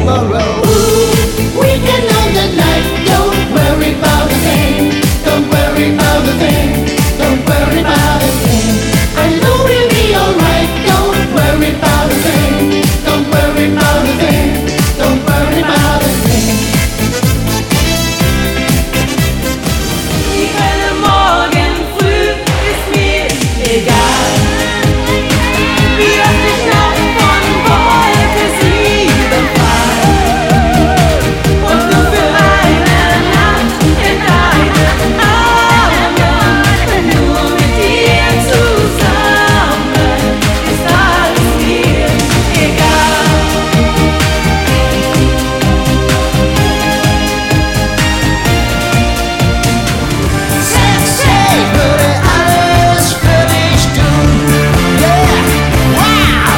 tomorrow. We can know the night. Don't worry about a thing. Don't worry about a thing. Don't worry about a thing. I know we'll be alright. Don't worry about a thing. Don't worry about a thing. Don't worry about a thing. Die Hölle morgen früh ist mir egal. Wie oft ich noch von Wolke 7 fall. Und nur für eine Nacht in deinen Armen, nur mit dir zusammen, ist alles mir egal. Sexy, ich würde alles für dich tun. Yeah, wow.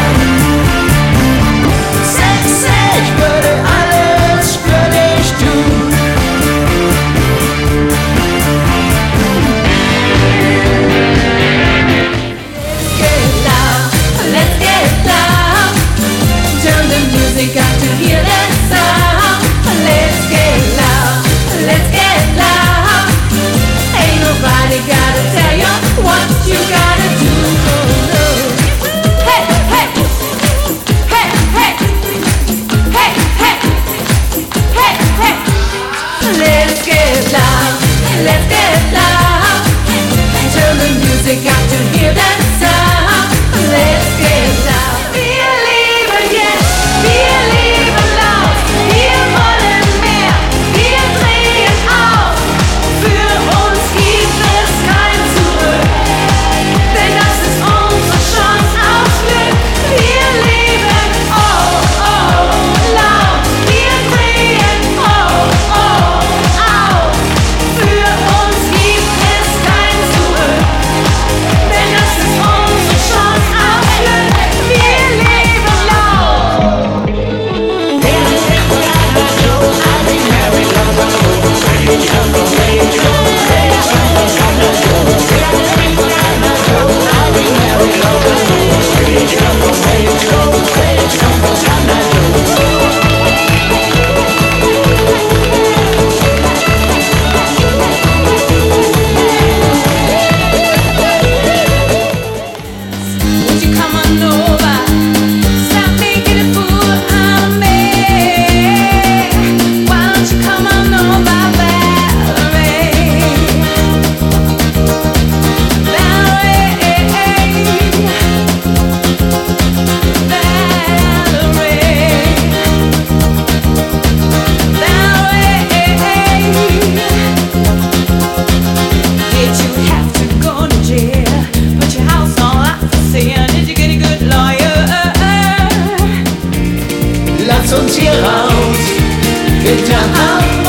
Sexy, ich würde alles für dich tun. Let's get loud. Turn the music up to hear that sound. Let's get loud. Let's get loud. Ain't nobody gotta tell you what you gotta do. Hey, hey, hey, hey, hey, hey, hey, hey. Let's get loud. Let's get loud. Turn the music up to hear that sound. Let's get loud. Wir leben jetzt, wir leben laut. Wir wollen mehr, wir drehen auf. Für uns gibt es kein Zurück. Denn das ist unsere Chance auf Glück. Wir leben, oh, oh, laut. Wir drehen, oh, oh, auf. Für uns gibt es kein Zurück. Denn das ist unsere Chance auf Glück. Wir leben laut. Would you come on over? Stop making a fool out of me. Why don't you come on over, Valerie? Valerie, Valerie. Did you have to go to jail? Put your house on lock for sale. Did you get a good lawyer? Lass uns hier raus. Hinterhand.